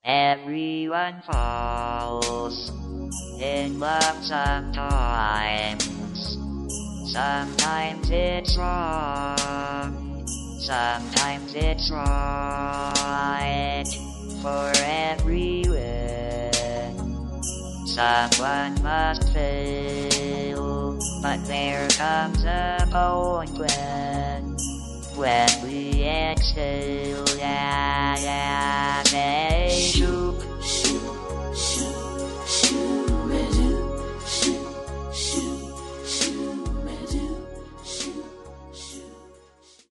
Everyone falls in love sometimes. Sometimes it's wrong, sometimes it's right. For everyone, someone must fail. But there comes a point when we exhale, yeah, yeah,